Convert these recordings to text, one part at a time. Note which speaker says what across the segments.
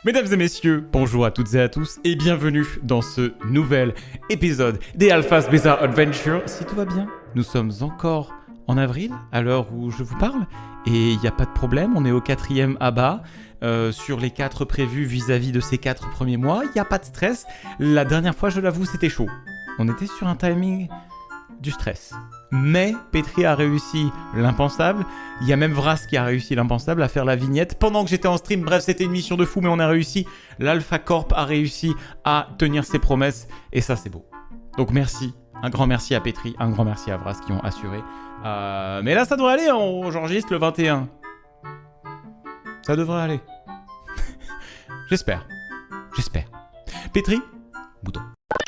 Speaker 1: Mesdames et messieurs, bonjour à toutes et à tous et bienvenue dans ce nouvel épisode des Alphas Bizarre Adventure. Si tout va bien, nous sommes encore en avril à l'heure où je vous parle et il n'y a pas de problème, on est au 4e abat. Sur les 4 prévus vis-à-vis de ces 4 premiers mois, il n'y a pas de stress. La dernière fois, je l'avoue, c'était chaud. On était sur un timing du stress. Mais Petri a réussi l'impensable. Il y a même Vras qui a réussi l'impensable à faire la vignette pendant que j'étais en stream. Bref, c'était une mission de fou, mais on a réussi. L'Alpha Corp a réussi à tenir ses promesses. Et ça, c'est beau. Donc merci. Un grand merci à Petri, un grand merci à Vras qui ont assuré. Mais là, ça devrait aller. J'enregistre le 21. Ça devrait aller. J'espère. Petri, bouton.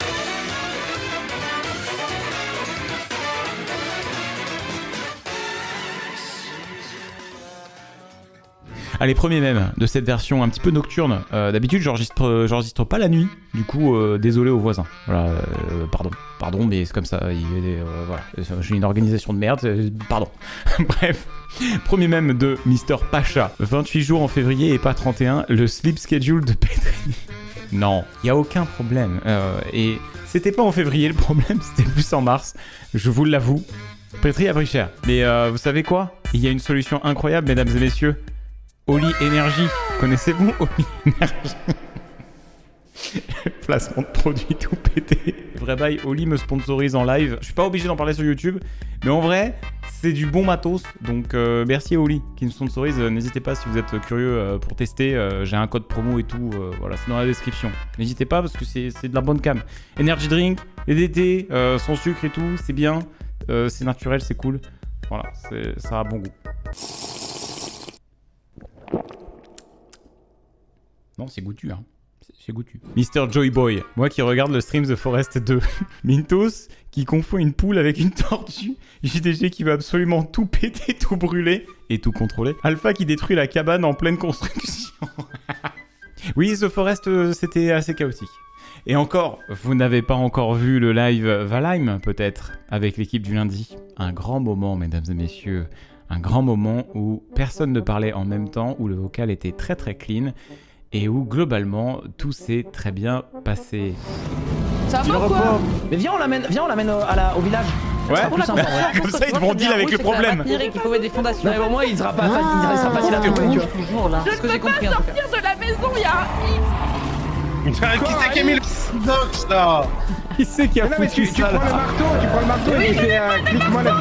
Speaker 1: Allez, premier mème de cette version un petit peu nocturne. D'habitude, j'enregistre pas la nuit. Du coup, désolé aux voisins. Voilà, pardon, mais c'est comme ça. Voilà, j'ai une organisation de merde. Pardon. Bref, premier mème de Mister Pacha. 28 jours en février et pas 31. Le sleep schedule de Petri. Non, il y a aucun problème. Et c'était pas en février le problème, c'était plus en mars. Je vous l'avoue. Petri a pris cher. Mais vous savez quoi? Il y a une solution incroyable, mesdames et messieurs. Oli Energy, connaissez-vous Oli Energy? Placement de produit tout pété. Vrai bail, Oli me sponsorise en live. Je suis pas obligé d'en parler sur YouTube, mais en vrai, c'est du bon matos. Donc merci Oli qui me sponsorise. N'hésitez pas si vous êtes curieux pour tester. J'ai un code promo et tout. Voilà, c'est dans la description. N'hésitez pas parce que c'est de la bonne cam. Energy drink, EDT, sans sucre et tout, c'est bien. C'est naturel, c'est cool. Voilà, ça a bon goût. Non, c'est goûtu, hein. C'est goûtu. Mister Joy Boy, moi qui regarde le stream The Forest 2. Mintos qui confond une poule avec une tortue. JDG qui veut absolument tout péter, tout brûler et tout contrôler. Alpha qui détruit la cabane en pleine construction. Oui, The Forest, c'était assez chaotique. Et encore, vous n'avez pas encore vu le live Valheim, peut-être, avec l'équipe du lundi. Un grand moment, mesdames et messieurs. Un grand moment où personne ne parlait en même temps, où le vocal était très très clean. Et où globalement tout s'est très bien passé.
Speaker 2: Ça va quoi? Mais viens on l'amène au village.
Speaker 1: Ouais, comme ça ils devront deal avec le problème.
Speaker 2: Il faut mettre des fondations. Mais au moins il sera pas facile à trouver, tu vois. Toujours là.
Speaker 3: Je peux pas sortir de la maison, il y a un X.
Speaker 4: Qui c'est qui a mis le box là?
Speaker 1: Qui c'est qui a foutu ça?
Speaker 4: Tu prends le marteau et tu fais clique-moi là.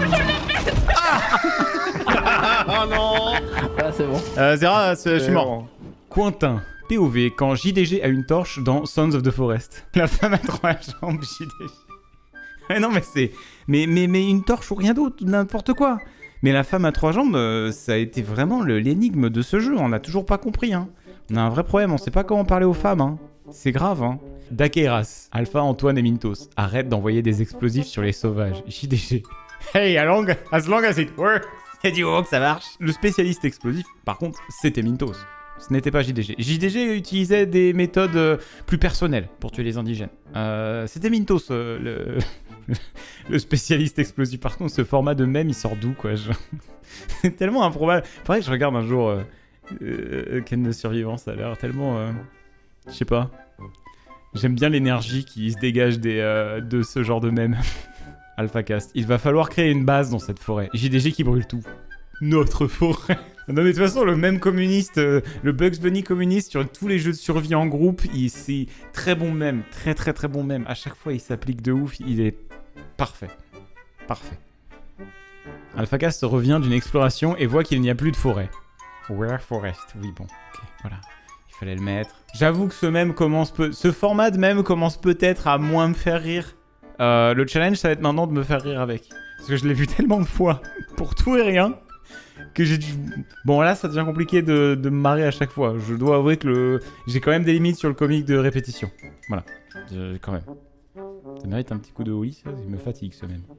Speaker 4: Oh non.
Speaker 2: Ah c'est bon.
Speaker 1: Zera, je suis mort. Cointin. POV, quand JDG a une torche dans Sons of the Forest. La femme a 3 jambes, JDG. Mais non, mais c'est... Mais une torche ou rien d'autre, n'importe quoi. Mais la femme à 3 jambes, ça a été vraiment l'énigme de ce jeu. On n'a toujours pas compris, hein. On a un vrai problème, on sait pas comment parler aux femmes, hein. C'est grave, hein. Dakeras, Alpha, Antoine et Mintos. Arrête d'envoyer des explosifs sur les sauvages. JDG. Hey, as long as it works. C'est du haut que ça marche. Le spécialiste explosif, par contre, c'était Mintos. Ce n'était pas JDG. JDG utilisait des méthodes plus personnelles pour tuer les indigènes. C'était Mintos, le spécialiste explosif. Par contre, ce format de mème, il sort d'où, quoi? C'est tellement improbable. Faudrait que je regarde un jour Ken de Survivant, ça a l'air tellement... Je sais pas. J'aime bien l'énergie qui se dégage de ce genre de mème. AlphaCast. Il va falloir créer une base dans cette forêt. JDG qui brûle tout. Notre forêt. Non mais de toute façon, le même communiste, le Bugs Bunny communiste sur tous les jeux de survie en groupe, c'est très bon même, très bon même. À chaque fois, il s'applique de ouf, il est parfait. Parfait. AlphaCast revient d'une exploration et voit qu'il n'y a plus de forêt. Where Forest? Oui, bon, ok, voilà. Il fallait le mettre. J'avoue que ce format de même commence peut-être à moins me faire rire. Le challenge, ça va être maintenant de me faire rire avec. Parce que je l'ai vu tellement de fois, pour tout et rien, que j'ai dû... Bon, là, ça devient compliqué de me marrer à chaque fois. Je dois avouer que j'ai quand même des limites sur le comique de répétition. Voilà, quand même. Ça mérite un petit coup de Oli, ça, il me fatigue, ce même.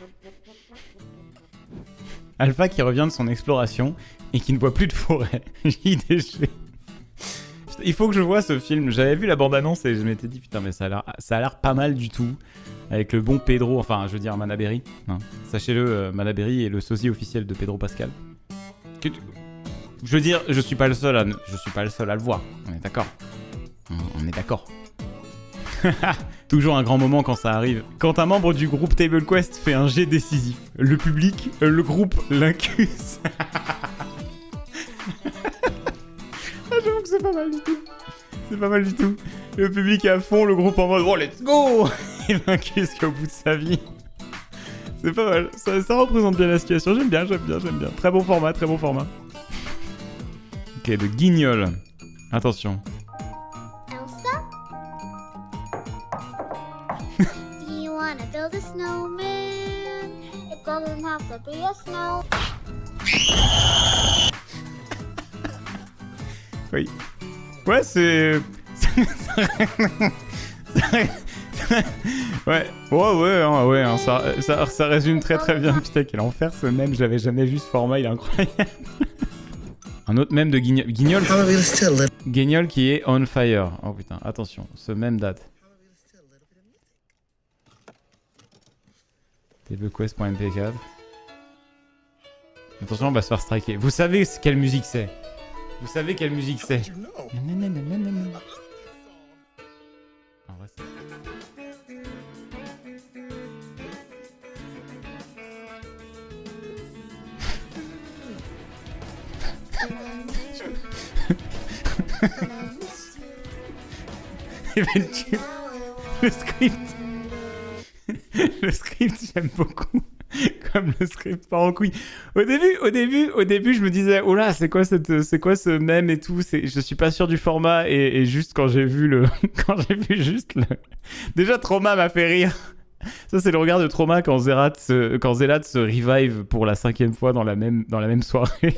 Speaker 1: Alpha qui revient de son exploration et qui ne voit plus de forêt. JDG. Il faut que je vois ce film. J'avais vu la bande-annonce et je m'étais dit, putain, mais ça a l'air pas mal du tout. Avec le bon Pedro, enfin, je veux dire, Manaberry. Hein. Sachez-le, Manaberry est le sosie officiel de Pedro Pascal. Je veux dire, je suis pas le seul à le voir. On est d'accord. On est d'accord. Toujours un grand moment quand ça arrive. Quand un membre du groupe Table Quest fait un jet décisif, le public, le groupe l'incuse. J'avoue que c'est pas mal du tout. C'est pas mal du tout. Le public est à fond, le groupe en mode oh let's go. Il l'incuse qu'au bout de sa vie. C'est pas mal. Ça représente bien la situation. J'aime bien. Très bon format. Ok, de Guignol. Attention.
Speaker 5: Elsa? Do you wanna build a snowman? It doesn't have to be a snow.
Speaker 1: Oui. Ouais, c'est... ouais, hein, ça résume très bien. Putain, quel enfer ce mème, j'avais jamais vu ce format, il est incroyable. Un autre mème de Guignol. Guignol qui est on fire. Oh putain, attention, ce mème date. tvquest.mp4. Attention, on va se faire striker. Vous savez quelle musique c'est? Vous savez quelle musique c'est? En vrai, c'est... Le script, j'aime beaucoup. Comme le script part en couille. Au début, je me disais, oh là, c'est quoi ce mème et tout. Je suis pas sûr du format et juste quand j'ai vu déjà Trauma m'a fait rire. Ça, c'est le regard de Trauma quand Zélat se revive pour la 5e fois dans la même soirée.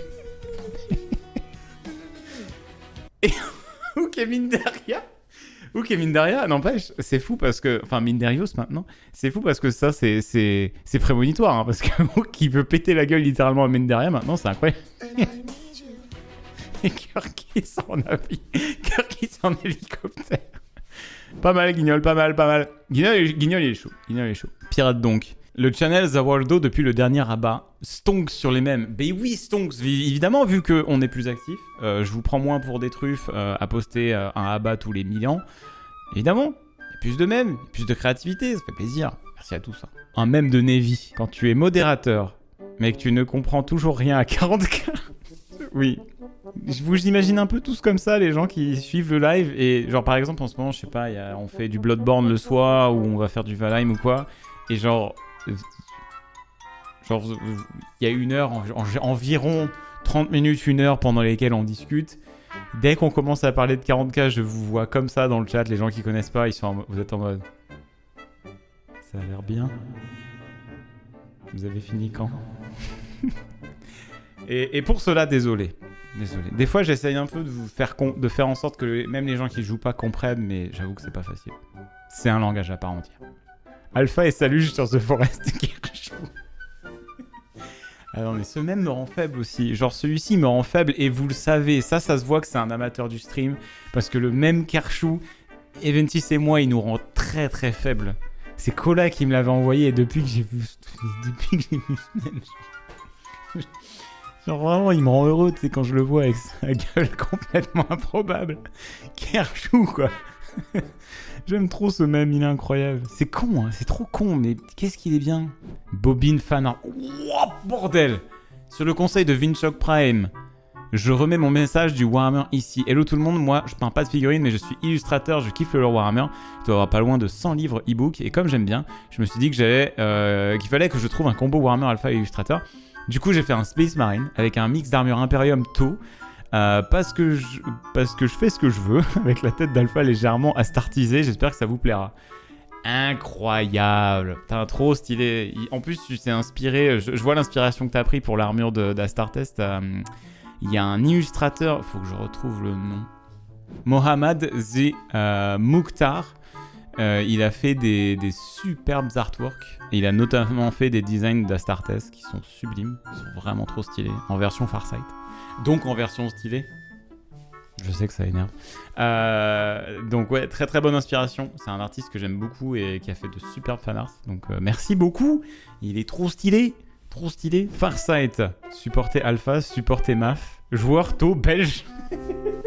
Speaker 1: Et ok, mine derrière, n'empêche, c'est fou parce que... Enfin, Minderios maintenant, c'est fou parce que ça, c'est prémonitoire, hein, parce que qui veut péter la gueule littéralement à Minderia, maintenant, c'est incroyable. Et Kirkis en avion, Kirkis en hélicoptère. Pas mal, Guignol, pas mal. Guignol, il est chaud. Pirate donc. Le channel Zawaldo depuis le dernier rabat. Stonks sur les mêmes. Ben oui, Stonks, évidemment, vu qu'on est plus actif. Je vous prends moins pour des truffes à poster un rabat tous les 1000 ans. Évidemment, il y a plus de mèmes, plus de créativité, ça fait plaisir. Merci à tous. Hein. Un mème de Navy. Quand tu es modérateur, mais que tu ne comprends toujours rien à 40K. Oui. Vous imagine un peu tous comme ça, les gens qui suivent le live. Et genre, par exemple, en ce moment, je sais pas, on fait du Bloodborne le soir, ou on va faire du Valheim ou quoi. Et genre, il y a une heure, environ 30 minutes, une heure pendant lesquelles on discute. Dès qu'on commence à parler de 40K, je vous vois comme ça dans le chat. Les gens qui connaissent pas, vous êtes en mode... Ça a l'air bien. Vous avez fini quand? et pour cela, désolé. Des fois, j'essaye un peu de vous faire en sorte que même les gens qui jouent pas comprennent, mais j'avoue que c'est pas facile. C'est un langage à part entière. Alpha et salut sur The Forest qui rejoue. Ah non, mais ce même me rend faible aussi. Genre, celui-ci me rend faible et vous le savez. Ça se voit que c'est un amateur du stream. Parce que le même Karchou, Eventis et moi, il nous rend très très faible. C'est Cola qui me l'avait envoyé et depuis que j'ai vu ce même. Genre vraiment, il me rend heureux, tu sais, quand je le vois avec sa gueule complètement improbable. Karchou, quoi. J'aime trop ce mème, il est incroyable. C'est con, hein, c'est trop con, mais qu'est-ce qu'il est bien. Bobine fanart. Wow, bordel. Sur le conseil de Vinchok Prime, je remets mon message du Warhammer ici. Hello tout le monde, moi je peins pas de figurines, mais je suis illustrateur, je kiffe le lore Warhammer. Il doit y avoir pas loin de 100 livres e-book, et comme j'aime bien, je me suis dit que qu'il fallait que je trouve un combo Warhammer Alpha et illustrateur. Du coup, j'ai fait un Space Marine avec un mix d'armure Imperium tau. Parce que je fais ce que je veux, avec la tête d'Alpha légèrement astartisée, j'espère que ça vous plaira. Incroyable, t'as trop stylé. En plus, tu t'es inspiré, je vois l'inspiration que t'as pris pour l'armure d'Astartes. Il y a un illustrateur, faut que je retrouve le nom. Mohamed Z. Mukhtar. Il a fait des superbes artworks. Il a notamment fait des designs d'Astartes qui sont sublimes, ils sont vraiment trop stylés, en version Farsight. Donc en version stylée. Je sais que ça énerve. Donc ouais, très très bonne inspiration. C'est un artiste que j'aime beaucoup et qui a fait de superbes fanarts. Donc merci beaucoup. Il est trop stylé. Trop stylé. Farsight. Supporter Alpha, supporter MAF. Joueur taux belge.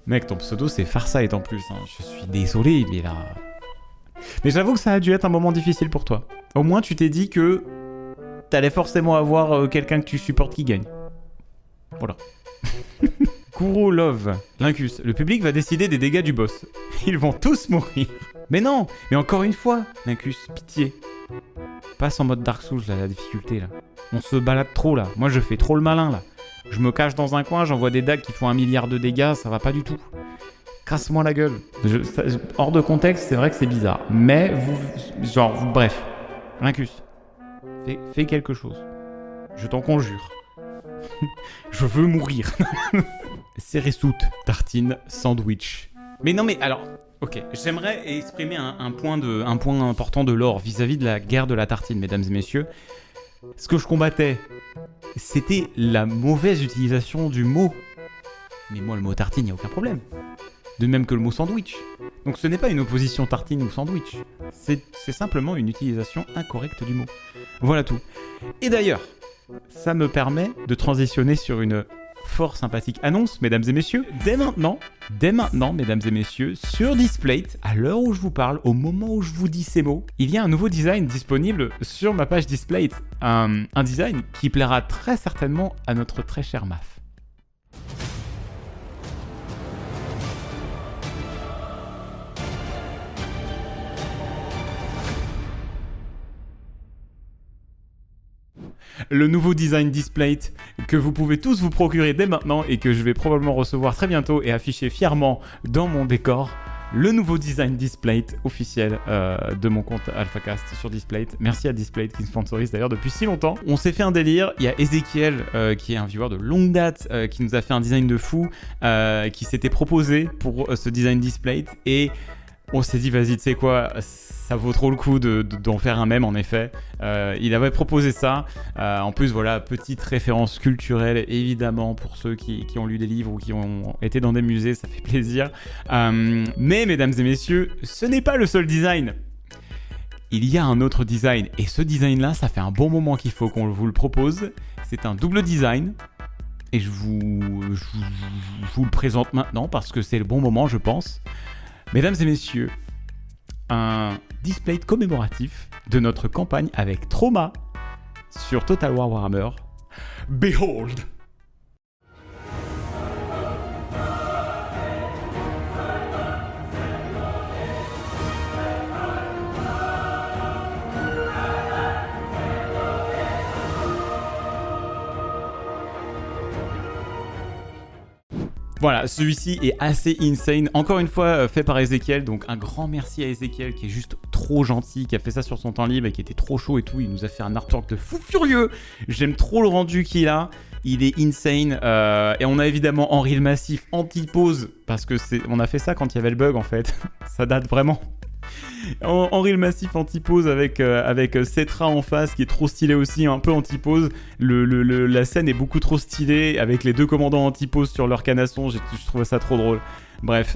Speaker 1: Mec, ton pseudo c'est Farsight en plus, hein. Je suis désolé, mais là... Mais j'avoue que ça a dû être un moment difficile pour toi. Au moins tu t'es dit que t'allais forcément avoir quelqu'un que tu supportes qui gagne. Voilà. Kuro Love, Lincus, le public va décider des dégâts du boss. Ils vont tous mourir. Mais non, mais encore une fois, Lincus, pitié. Passe en mode Dark Souls là, la difficulté là. On se balade trop là. Moi je fais trop le malin là. Je me cache dans un coin, j'envoie des dagues qui font 1 milliard de dégâts, ça va pas du tout. Casse-moi la gueule. Hors de contexte, c'est vrai que c'est bizarre. Mais bref. Lincus, fais quelque chose. Je t'en conjure. Je veux mourir. Cérésoute, tartine, sandwich. Mais non mais alors, ok, j'aimerais exprimer un point important de lore vis-à-vis de la guerre de la tartine, mesdames et messieurs. Ce que je combattais, c'était la mauvaise utilisation du mot. Mais moi, le mot tartine, y a aucun problème. De même que le mot sandwich. Donc ce n'est pas une opposition tartine ou sandwich. C'est simplement une utilisation incorrecte du mot. Voilà tout. Et d'ailleurs, ça me permet de transitionner sur une fort sympathique annonce, mesdames et messieurs. Dès maintenant, mesdames et messieurs, sur Displate, à l'heure où je vous parle, au moment où je vous dis ces mots, il y a un nouveau design disponible sur ma page Displate. Un design qui plaira très certainement à notre très cher Maf. Le nouveau design Displate que vous pouvez tous vous procurer dès maintenant et que je vais probablement recevoir très bientôt et afficher fièrement dans mon décor. Le nouveau design Displate officiel de mon compte AlphaCast sur Displate. Merci à Displate qui me sponsorise d'ailleurs depuis si longtemps. On s'est fait un délire. Il y a Ezekiel qui est un viewer de longue date qui nous a fait un design de fou qui s'était proposé pour ce design Displate et on s'est dit vas-y tu sais quoi, ça vaut trop le coup d'en faire un mème en effet. Il avait proposé ça. En plus voilà, petite référence culturelle évidemment pour ceux qui ont lu des livres ou qui ont été dans des musées, ça fait plaisir. Mais mesdames et messieurs, ce n'est pas le seul design. Il y a un autre design et ce design là, ça fait un bon moment qu'il faut qu'on vous le propose. C'est un double design. Et je vous le présente maintenant parce que c'est le bon moment je pense. Mesdames et messieurs, un display commémoratif de notre campagne avec Trauma sur Total War Warhammer. Behold! Voilà, celui-ci est assez insane. Encore une fois, fait par Ezekiel. Donc un grand merci à Ezekiel qui est juste trop gentil, qui a fait ça sur son temps libre et qui était trop chaud et tout. Il nous a fait un artwork de fou furieux. J'aime trop le rendu qu'il a. Il est insane. Et on a évidemment Henri le Massif anti-pose. Parce que on a fait ça quand il y avait le bug en fait. Ça date vraiment. Henri le Massif anti-pose avec Cetra en face qui est trop stylé aussi, un peu anti-pose. La scène est beaucoup trop stylée avec les deux commandants anti-pose sur leur canasson, je trouvais ça trop drôle. Bref,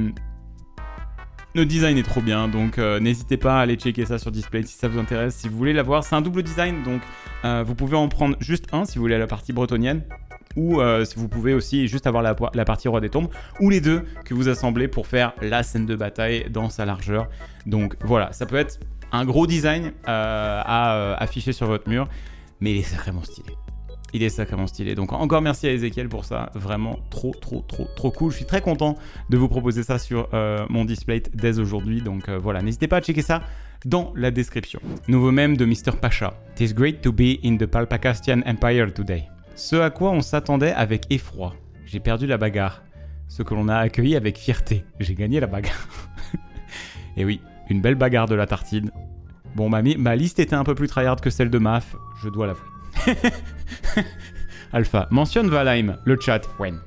Speaker 1: le design est trop bien, donc n'hésitez pas à aller checker ça sur Display si ça vous intéresse, si vous voulez l'avoir. C'est un double design, donc vous pouvez en prendre juste un si vous voulez la partie bretonnienne. Ou si vous pouvez aussi juste avoir la partie Roi des Tombes, ou les deux que vous assemblez pour faire la scène de bataille dans sa largeur. Donc voilà, ça peut être un gros design à afficher sur votre mur, mais il est sacrément stylé. Il est sacrément stylé. Donc encore merci à Ezekiel pour ça, vraiment trop cool. Je suis très content de vous proposer ça sur mon display dès aujourd'hui. Donc voilà, n'hésitez pas à checker ça dans la description. Nouveau mème de Mr. Pasha. It is great to be in the Palpacastian Empire today. Ce à quoi on s'attendait avec effroi. J'ai perdu la bagarre. Ce que l'on a accueilli avec fierté. J'ai gagné la bagarre. Et oui, une belle bagarre de la tartine. Bon, ma liste était un peu plus tryhard que celle de Maf, je dois l'avouer. Alpha, mentionne Valheim, le chat, when.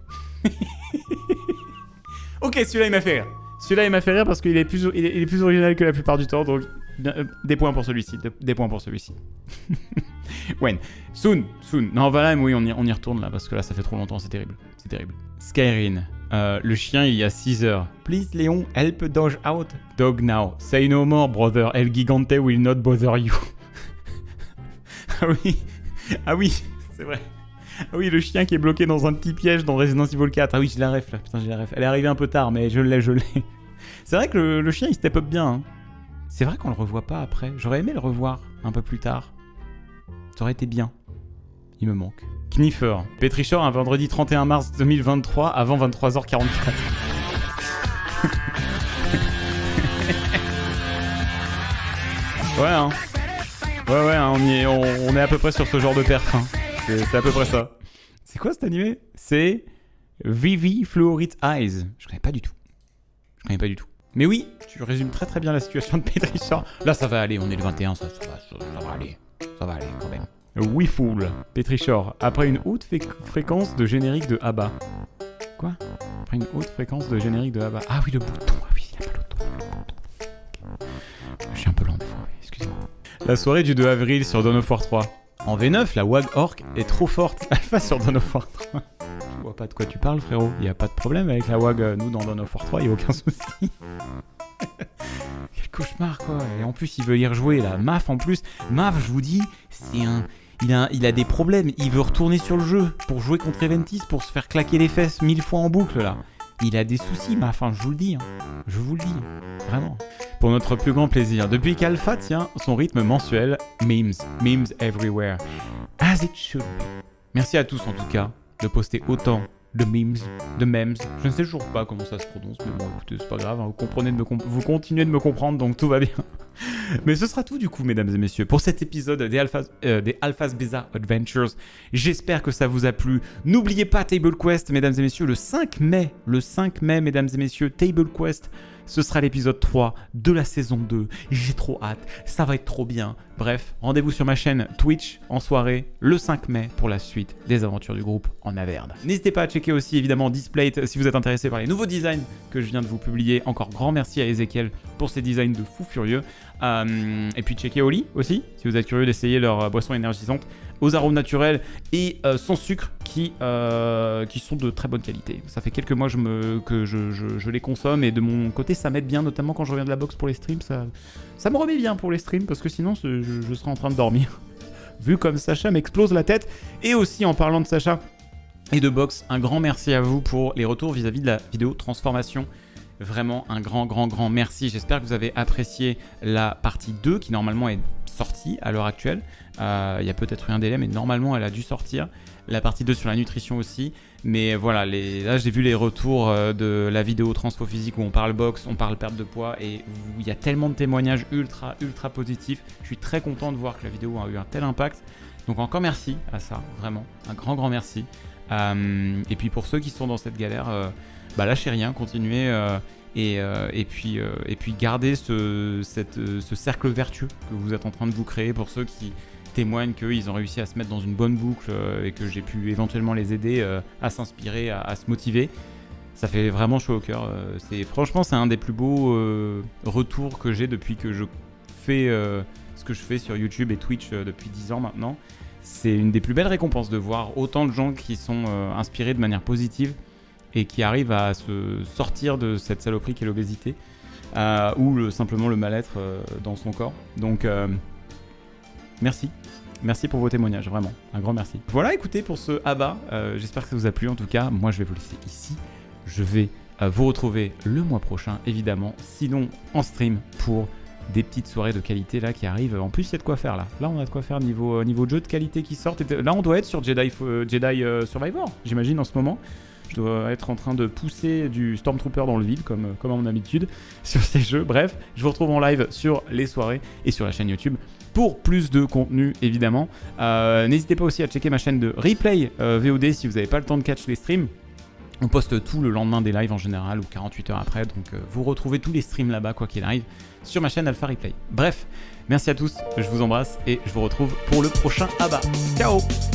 Speaker 1: Ok, celui-là il m'a fait rire. Celui-là il m'a fait rire parce qu'il est plus original que la plupart du temps, donc des points pour celui-ci. Des points pour celui-ci. When. Soon. Non, Valheim, oui, on y retourne là, parce que là ça fait trop longtemps, c'est terrible. Skyrim. Le chien il y a 6 heures. Please Léon, help dog out. Dog now. Say no more, brother. El Gigante will not bother you. Ah oui, c'est vrai. Oui, le chien qui est bloqué dans un petit piège dans Resident Evil 4. Ah oui, j'ai la ref là. Putain, j'ai la ref. Elle est arrivée un peu tard, mais je l'ai. C'est vrai que le chien il step up bien. Hein. C'est vrai qu'on le revoit pas après. J'aurais aimé le revoir un peu plus tard. Ça aurait été bien. Il me manque. Kniffer. Petrichor, un vendredi 31 mars 2023 avant 23h44. Ouais, hein. Ouais, hein, on est à peu près sur ce genre de perf. Hein. C'est à peu près ça. C'est quoi cet animé? C'est Vivi Fluorite Eyes. Je connais pas du tout. Mais oui, tu résumes très très bien la situation de Petrichor. Là, ça va aller, on est le 21, ça va aller. Ça va aller quand même. Wefool. Petrichor. Après une haute fréquence de générique de ABBA. Quoi? Après une haute fréquence de générique de ABBA. Ah oui, le bouton. Ah oui, il y a pas le bouton. Je suis un peu lent des fois, excusez-moi. La soirée du 2 avril sur Dawn of War 3. En V9, la WAG Orc est trop forte. Alpha sur Dawn of War 3. Je vois pas de quoi tu parles, frérot. Il y a pas de problème avec la WAG, nous, dans Dawn of War 3, il y a aucun souci. Quel cauchemar, quoi. Et en plus, il veut y rejouer, là. Maf, en plus. Maf, je vous dis, c'est un... Il a des problèmes. Il veut retourner sur le jeu pour jouer contre Eventis, pour se faire claquer les fesses 1000 fois en boucle, là. Il a des soucis, Maf, hein, je vous le dis. Hein. Je vous le dis. Vraiment. Pour notre plus grand plaisir. Depuis qu'Alpha tient son rythme mensuel, memes everywhere. As it should be. Merci à tous, en tout cas, de poster autant de memes. Je ne sais toujours pas comment ça se prononce, mais bon, écoutez, c'est pas grave, hein, vous continuez de me comprendre, donc tout va bien. Mais ce sera tout du coup, mesdames et messieurs, pour cet épisode des Alphas Bizarre Adventures. J'espère que ça vous a plu. N'oubliez pas Table Quest, mesdames et messieurs, le 5 mai, mesdames et messieurs, Table Quest. Ce sera l'épisode 3 de la saison 2. J'ai trop hâte, ça va être trop bien. Bref, rendez-vous sur ma chaîne Twitch en soirée le 5 mai pour la suite des aventures du groupe en Averde. N'hésitez pas à checker aussi évidemment Displate si vous êtes intéressé par les nouveaux designs que je viens de vous publier. Encore grand merci à Ezekiel pour ces designs de fou furieux. Et puis checker Oli aussi si vous êtes curieux d'essayer leur boisson énergisante aux arômes naturels et sans sucre qui sont de très bonne qualité. Ça fait quelques mois que je les consomme et de mon côté ça m'aide bien, notamment quand je reviens de la boxe pour les streams. Ça me remet bien pour les streams parce que sinon je serais en train de dormir. Vu comme Sacha m'explose la tête. Et aussi en parlant de Sacha et de boxe, un grand merci à vous pour les retours vis-à-vis de la vidéo transformation. Vraiment un grand merci. J'espère que vous avez apprécié la partie 2 qui normalement est sortie à l'heure actuelle. Il y a peut-être eu un délai mais normalement elle a dû sortir. La partie 2 sur la nutrition aussi. Mais voilà, là j'ai vu les retours de la vidéo transfo physique où on parle boxe, on parle perte de poids et où il y a tellement de témoignages ultra positifs. Je suis très content de voir que la vidéo a eu un tel impact. Donc encore merci à ça, vraiment. Un grand merci. Et puis pour ceux qui sont dans cette galère, lâchez rien, continuez et puis gardez ce cercle vertueux que vous êtes en train de vous créer pour ceux qui témoignent qu'ils ont réussi à se mettre dans une bonne boucle et que j'ai pu éventuellement les aider à s'inspirer, à se motiver. Ça fait vraiment chaud au cœur. Franchement, c'est un des plus beaux retours que j'ai depuis que je fais ce que je fais sur YouTube et Twitch depuis 10 ans maintenant. C'est une des plus belles récompenses de voir autant de gens qui sont inspirés de manière positive et qui arrivent à se sortir de cette saloperie qu'est l'obésité ou simplement le mal-être dans son corps. Donc merci pour vos témoignages, vraiment, un grand merci. Voilà, écoutez, pour ce ABBA, j'espère que ça vous a plu. En tout cas, moi je vais vous laisser ici. Je vais vous retrouver le mois prochain, évidemment, sinon en stream pour des petites soirées de qualité là qui arrivent. En plus, il y a de quoi faire là. Là, on a de quoi faire niveau jeu de qualité qui sortent. Là, on doit être sur Jedi Survivor, j'imagine, en ce moment. Je dois être en train de pousser du Stormtrooper dans le vide, comme à mon habitude, sur ces jeux. Bref, je vous retrouve en live sur les soirées et sur la chaîne YouTube pour plus de contenu, évidemment. N'hésitez pas aussi à checker ma chaîne de replay VOD si vous n'avez pas le temps de catch les streams. On poste tout le lendemain des lives en général ou 48 heures après, donc vous retrouvez tous les streams là-bas, quoi qu'il arrive, sur ma chaîne Alpha Replay. Bref, merci à tous, je vous embrasse et je vous retrouve pour le prochain ABBA. Ciao!